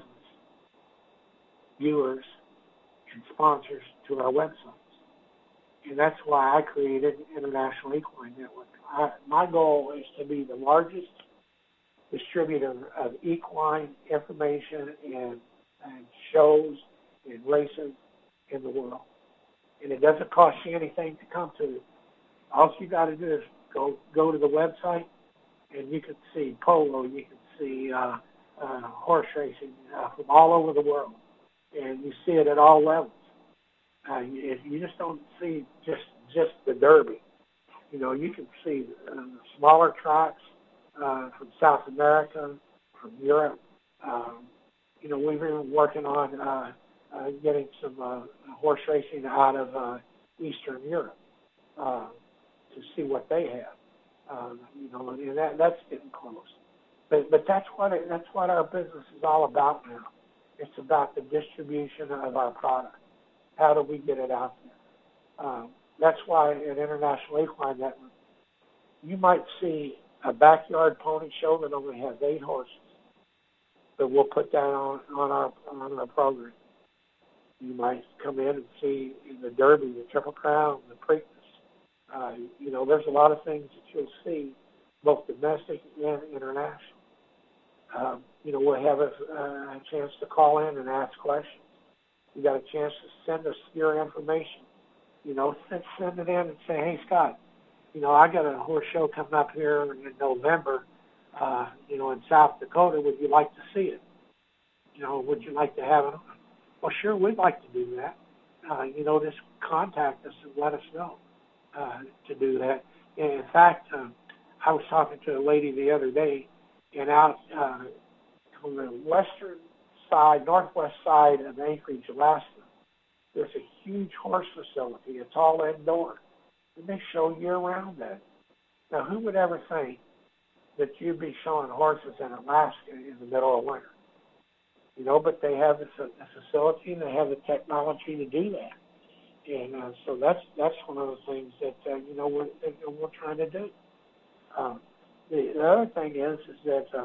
viewers, and sponsors to our websites. And that's why I created International Equine Network. I, my goal is to be the largest distributor of equine information and, and shows and races in the world. And it doesn't cost you anything to come to it. All you got to do is go go to the website, and you can see polo, you can see uh, uh, horse racing uh, from all over the world, and you see it at all levels. Uh, you, you just don't see just just the Derby. You know, you can see uh, smaller tracks uh, from South America, from Europe. Um, you know, we've been working on uh, uh, getting some uh, horse racing out of uh, Eastern Europe uh, to see what they have. Um, you know, and that, that's getting close. But but that's what it, that's what our business is all about now. It's about the distribution of our product. How do we get it out there? Um, that's why at International Equine Network, you might see a backyard pony show that only has eight horses, but we'll put that on, on our on our program. You might come in and see the Derby, the Triple Crown, the Preakness. Uh, you know, there's a lot of things that you'll see, both domestic and international. Um, you know, we'll have a, uh, a chance to call in and ask questions. You got a chance to send us your information. You know, send, send it in and say, hey, Scott, you know, I got a horse show coming up here in November, uh, you know, in South Dakota. Would you like to see it? You know, would you like to have it on? Well, sure, we'd like to do that. Uh, you know, just contact us and let us know uh, to do that. And in fact, uh, I was talking to a lady the other day, and out uh, on the western side, northwest side of Anchorage, Alaska, there's a huge horse facility. It's all indoor, and they show year-round that. Now, who would ever think that you'd be showing horses in Alaska in the middle of winter? You know, but they have the, the facility and they have the technology to do that. And uh, so that's that's one of the things that, uh, you know, we're, that we're trying to do. Um, the, the other thing is, is that uh,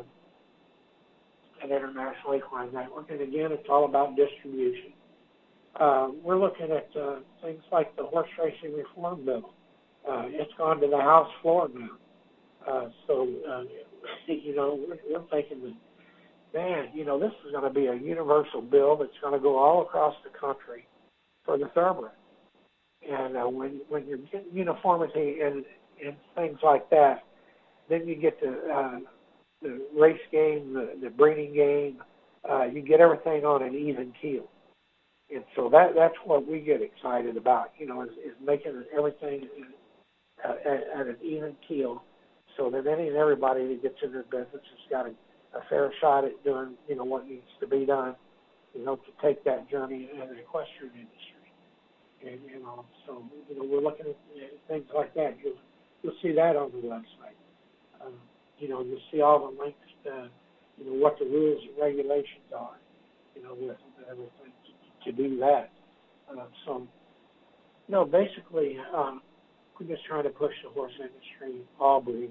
at International Equine Network, and again, it's all about distribution. Uh, we're looking at uh, things like the horse racing reform bill. Uh, it's gone to the House floor now. Uh, so, uh, you know, we're, we're thinking that, man, you know, this is going to be a universal bill that's going to go all across the country for the thoroughbred. And uh, when when you're getting uniformity and, and things like that, then you get the, uh, the race game, the, the breeding game. Uh, you get everything on an even keel. And so that that's what we get excited about, you know, is, is making everything uh, at, at an even keel so that any and everybody that gets in their business has got a, a fair shot at doing, you know, what needs to be done, you know, to take that journey in the equestrian industry. And, you know, so, you know, we're looking at things like that. You'll, you'll see that on the website. Um, you know, you'll see all the links to, you know, what the rules and regulations are, you know, with everything to, to do that. Uh, so No, basically, um, we're just trying to push the horse industry, all breeds,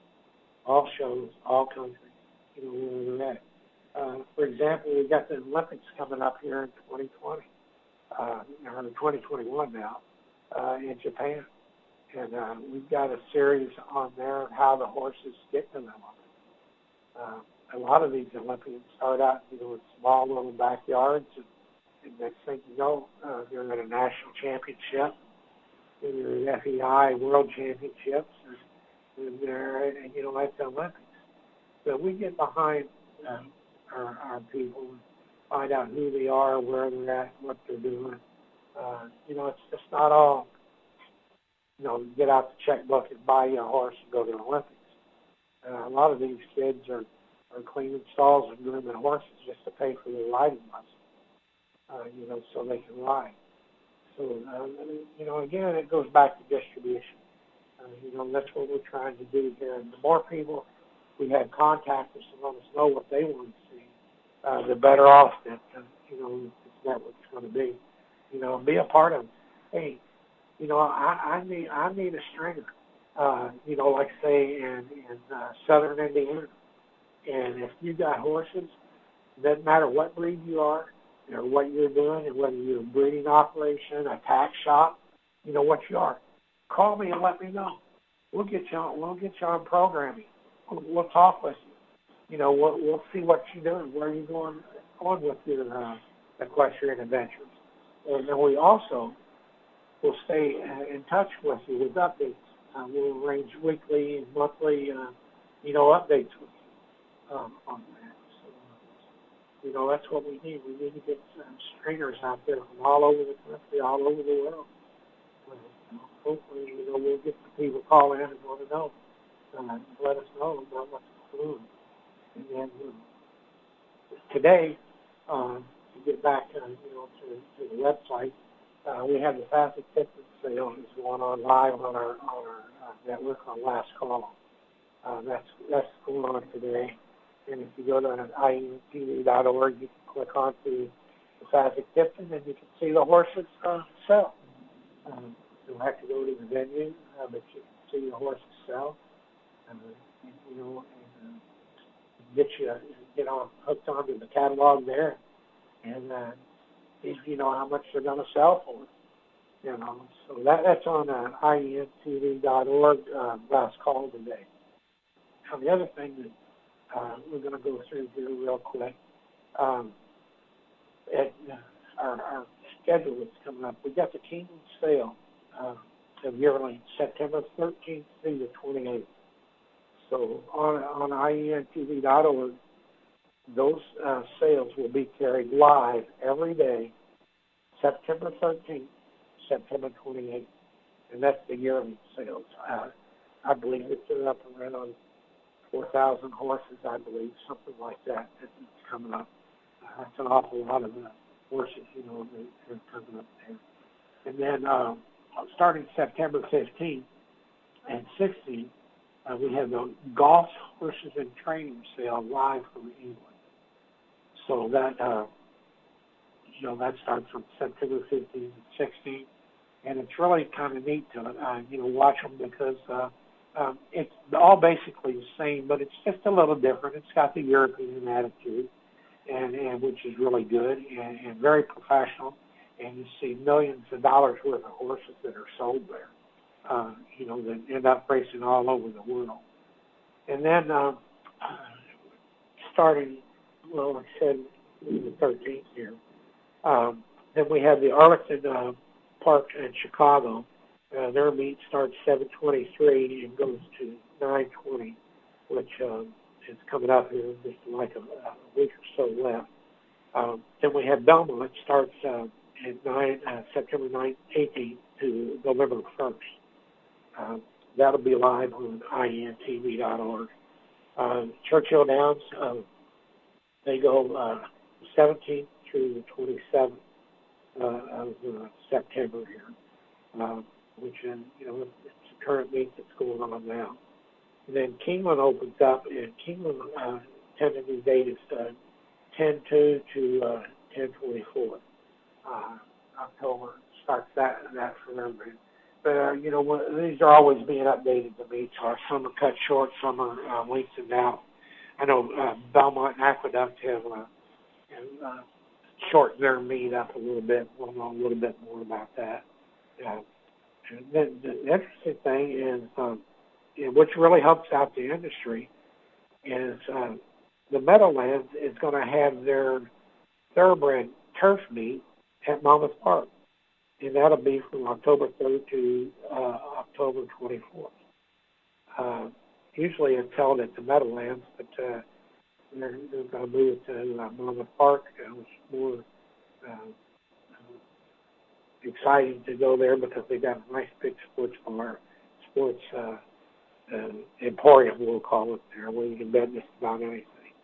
all shows, all countries, you know, where they're at. Uh, for example, we got the Olympics coming up here in twenty twenty, uh, or twenty twenty-one now, uh, in Japan. And uh, we've got a series on there of how the horses get to the Olympics. Uh, a lot of these Olympians start out, you know, in small little backyards, and, and next thing you know, uh, they're at a national championship, and they're at F E I World Championships, and, and they're, and, you know, at the Olympics. So we get behind uh, our, our people and find out who they are, where they're at, what they're doing. Uh, you know, it's just not all, you know, get out the checkbook and buy you a horse and go to the Olympics. Uh, a lot of these kids are, are cleaning stalls and grooming horses just to pay for their riding lessons, uh, you know, so they can ride. So, uh, you know, again, it goes back to distribution. Uh, you know, that's what we're trying to do here. And the more people we have contact us and let us know what they want to see, uh, the better off that, uh, you know, this network's going to be. You know, be a part of it. Hey, you know, I, I need I need a stringer, uh, you know, like say in, in uh, southern Indiana. And if you got horses, doesn't matter what breed you are or what you're doing, and whether you're a breeding operation, a tack shop, you know what you are. Call me and let me know. We'll get you on. We'll get you on programming. We'll, we'll talk with you. You know, we'll, we'll see what you're doing, where you're going on with your uh, equestrian adventures, and then we also will stay uh, in touch with you with updates. Uh, we'll arrange weekly and monthly, uh, you know, updates with you um, on that. So, uh, you know, that's what we need. We need to get some stringers out there from all over the country, all over the world. Uh, you know, hopefully, you know, we'll get the people calling in and want to know, uh, let us know about what's going on. And then uh, today, um, to get back, uh, you know, to, to the website, uh, we have the Fasig Tipton sale is going on live on our on our uh, network on Last Call. Uh, that's that's going on today. And if you go to I E N T V dot org, you can click on to the Fasig Tipton, and you can see the horses uh, sell. Um, you don't have to go to the venue, uh, but you can see the horses sell. Um, and, you know, and, uh, get you get on hooked onto the catalog there, and uh, you know how much they're going to sell for. You know, so that that's on uh, I E N T V dot org. Uh, last call today. Now the other thing that uh, we're going to go through here real quick, um, at uh, our, our schedule that's coming up. We got the Kingdom Sale uh, of yearling September thirteenth through the twenty-eighth. So on on I E N T V dot org, those uh, sales will be carried live every day, September thirteenth, September twenty-eighth, and that's the yearly sales. Uh, I believe it's up around four thousand horses, I believe, something like that that's coming up. Uh, that's an awful lot of uh, horses, you know, that are coming up there. And then uh, starting September fifteenth and sixteenth, uh, we have the Golf Horses and Training Sale live from England. So that, uh, you know, that starts from September fifteenth and sixteenth. And it's really kind of neat to, uh, you know, watch them because uh, um, it's all basically the same, but it's just a little different. It's got the European attitude, and, and which is really good and, and very professional. And you see millions of dollars worth of horses that are sold there, uh, you know, that end up racing all over the world. And then uh, starting, well, like I said, the thirteenth here, um, then we have the Arlington uh, Park in Chicago. Uh, their meet starts seven twenty-three and goes to nine twenty, which uh, is coming up here in just like a, a week or so left. Um, then we have Belmont. It starts uh, at nine, uh, September ninth, eighteenth to November first. Uh, that'll be live on I E N T V dot org. Uh, Churchill Downs, uh, they go uh, seventeenth through the twenty-seventh uh, of uh, September here, uh, which is, you know, it's the current meet that's going on now. And then Keeneland opens up, and Keeneland uh, tentative date is uh, ten two to uh, ten twenty-four uh, October. starts that that for them. But uh, you know, these are always being updated. The meets are some are cut short, some are uh, lengthened out. I know uh, Belmont and Aqueduct have, uh, have uh, shortened their meet up a little bit. We'll know a little bit more about that. Uh, the, the interesting thing is, um, you know, which really helps out the industry, is uh, the Meadowlands is going to have their thoroughbred turf meet at Monmouth Park, and that'll be from October third to uh, October twenty-fourth. Uh, usually it's held at the Meadowlands, but uh, they're, they're going to move it to uh, Monmouth Park. It was more uh, uh, exciting to go there because they got a nice big sports bar, sports uh, uh, emporium, we'll call it there, where you can bet just about anything.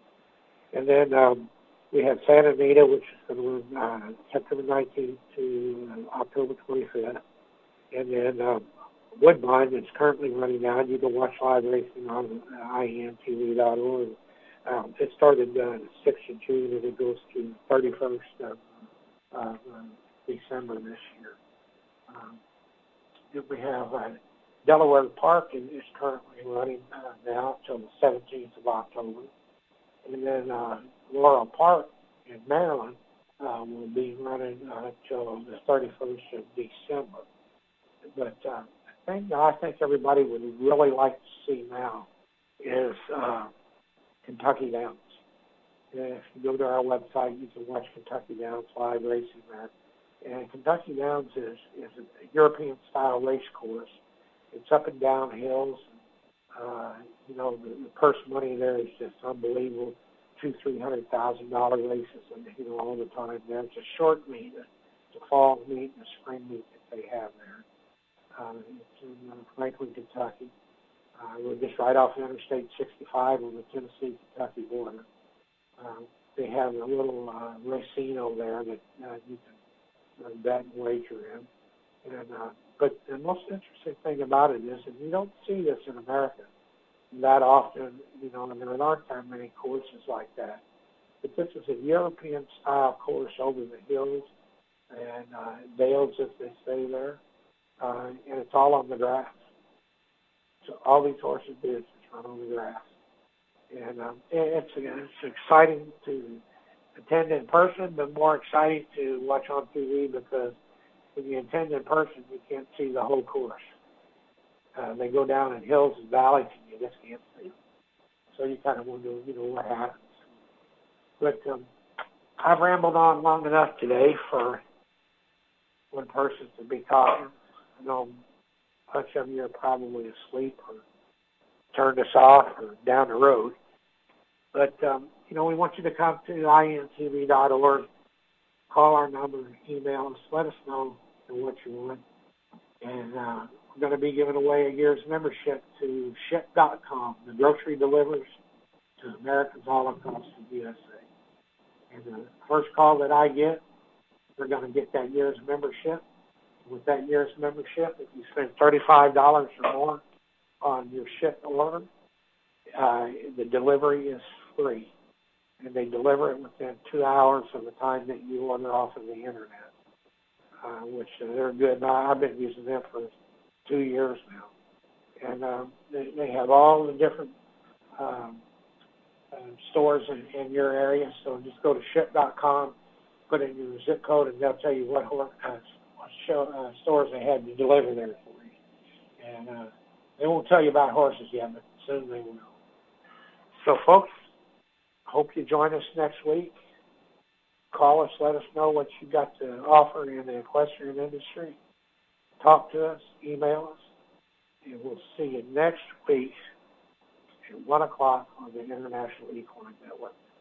And then um, we have Santa Anita, which is going to run uh, September nineteenth to uh, October twenty-fifth. And then um, Woodbine, that's currently running now. You can watch live racing on uh, I E N T V dot org. Um, it started uh, the sixth of June, and it goes to the thirty-first of uh, December this year. Um, then we have uh, Delaware Park is, is currently running uh, now until the seventeenth of October. And then uh, Laurel Park in Maryland uh, will be running uh, until the thirty-first of December. But uh, the thing that I think everybody would really like to see now is uh, Kentucky Downs. And if you go to our website, you can watch Kentucky Downs live racing there. And Kentucky Downs is, is a European-style race course. It's up and down hills. Uh, you know, the, the purse money there is just unbelievable. Two, three hundred thousand dollar races, and you know, all the time there. It's a short meet, it's a fall meet, and a spring meet that they have there. Uh, it's in uh, Franklin, Kentucky. Uh, we're just right off Interstate sixty-five on the Tennessee-Kentucky border. Uh, they have a little uh, racino there that uh, you can uh, bet and wager in. And uh, but the most interesting thing about it is that you don't see this in America that often, you know, and there aren't that many courses like that. But this is a European-style course over the hills and uh, dales, as they say there, uh, and it's all on the grass. So all these horses do is just run on the grass. And um, it's, it's exciting to attend in person, but more exciting to watch on T V because when you attend in person, you can't see the whole course. Uh, they go down in hills and valleys, and you just can't see them. So you kind of wonder, you know, what happens. But um, I've rambled on long enough today for one person to be talking. I know a bunch of you are probably asleep or turned us off or down the road. But, um, you know, we want you to come to I E N T V dot org, call our number, email us, let us know what you want. And uh, we're going to be giving away a year's membership to ship dot com. The grocery delivers to Americans all across the U S A. And the first call that I get, we're going to get that year's membership. With that year's membership, if you spend thirty-five dollars or more on your shipped order, uh, the delivery is free. And they deliver it within two hours of the time that you order off of the Internet, uh, which uh, they're good. Now, I've been using them for two years now. And um, they, they have all the different um, uh, stores in, in your area. So just go to ship dot com, put in your zip code, and they'll tell you what, uh, what show, uh, stores they have to deliver there for you. And uh, they won't tell you about horses yet, but soon they will. So, folks, hope you join us next week. Call us, let us know what you got to offer in the equestrian industry. Talk to us, email us, and we'll see you next week at one o'clock on the International Equine Network.